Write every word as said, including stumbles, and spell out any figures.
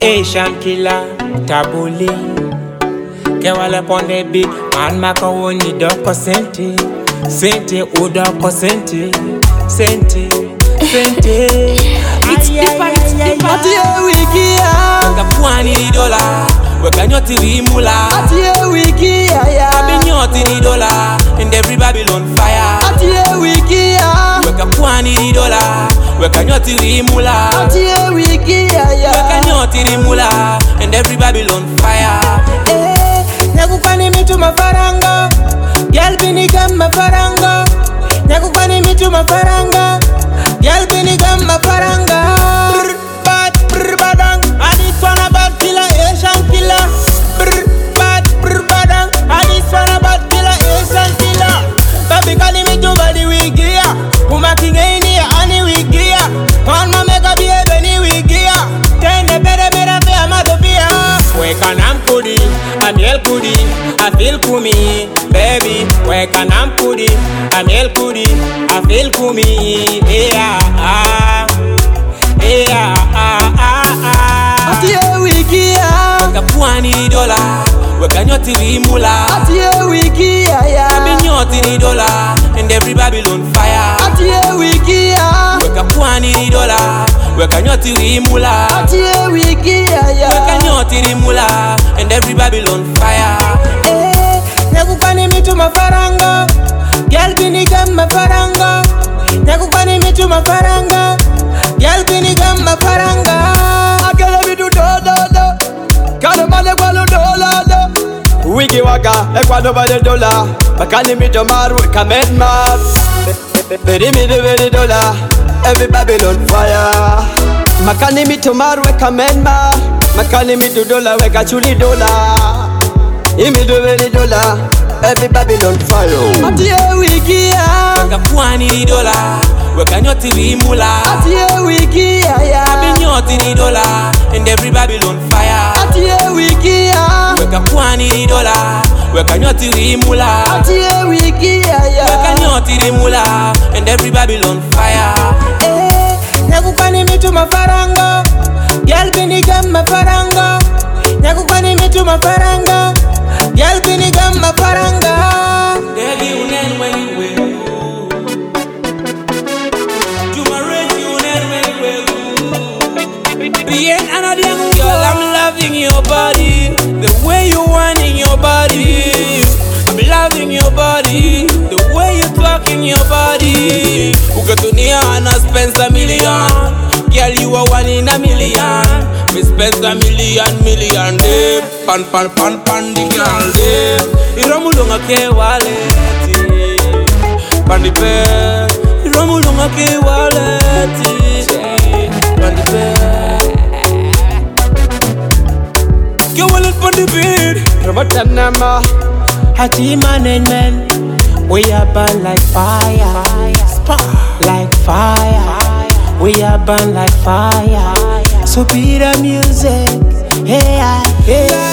Asian killer, tabuli. Kewale ponde beat, man makawoni doko sente. Sente udoko sente. Sente, sente. It's deeper, it's deeper. Atie wiki ya Kapuani ni dola, weka nyoti wimula. Atie wiki ya ya Kabe nyoti ni dola, and every Babylon fire. Atie wiki ya Weka puani ni dola, weka nyoti wimula. Atie wiki ya ya Weka nyoti ni mula, and every Babylon fire. Eh, nyakukani mitu mafaranga Girl bini kama faranga Nyakukani mitu mafaranga Girl bini kama faranga Brr, bad, brr, badang I need fun about killer, Asian killer Brr, bad, brr, badang I need fun about killer, Asian killer Baby kali mitu badi wigia Uma kingeini ya ani wigia Konma meka biye beni wigia Tende bere bere fea madopia Weka nam kudi, amiel kudi, I feel kumi, baby. Weka nam kudi, amiel kudi, I feel kumi, yeah, ah, yeah, ah, ah, ah. Atie wiki ya Weka puani ni dola, weka nyoti wimula. Atie wiki ya ya Kabe nyoti ni dola, and every Babylon fire. Atie wiki ya Weka puani ni dola, weka nyoti wimula. Atie wiki ya ya Weka nyoti ni mula, and every Babylon fire. Eh, nyakukani mitu mafaranga Girl bini kama faranga Nyakukani mitu mafaranga Girl bini kama faranga Akele mitu do do do Kale mane kwa lo dola do Wiki waka ekwa no bale dola Makani mitu maru kamed mar Beri mitu beri dola Every Babylon fire Makani mitu maru kamed mar Makani mitu dola weka chuli dola Imi do beri dola Every Babylon fire Atie wiki ya Weka puani ni dola, weka nyoti wimula. Atie wiki ya ya Kabe nyoti ni dola, and every Babylon fire. Atie wiki ya Weka puani ni dola, weka nyoti wimula. Atie wiki ya ya Weka nyoti ni mula, and every Babylon fire. Eh, nyakukani mitu mafaranga Girl bini kama faranga Nyakukani mitu mafaranga Girl bini kama faranga Daddy unen when you will. Juma raise you unen when you will. Bien anadiang girl, I'm loving your body, the way you whining your body. I'm loving your body, the way you talking your body. Ukatunia and I spend a million. Girl, you are one in a million. We spend a million, million day. Pan, pan, pan, pan, the girl day. Iramulunga ke waleti. Pan the bed. Iramulunga ke waleti. Pan the bed. Ke wallet pan the bed. Rabatanama Hati management. We are burn like fire. Spark like fire. We are burn like fire. So be the music. Hey, I, hey, I.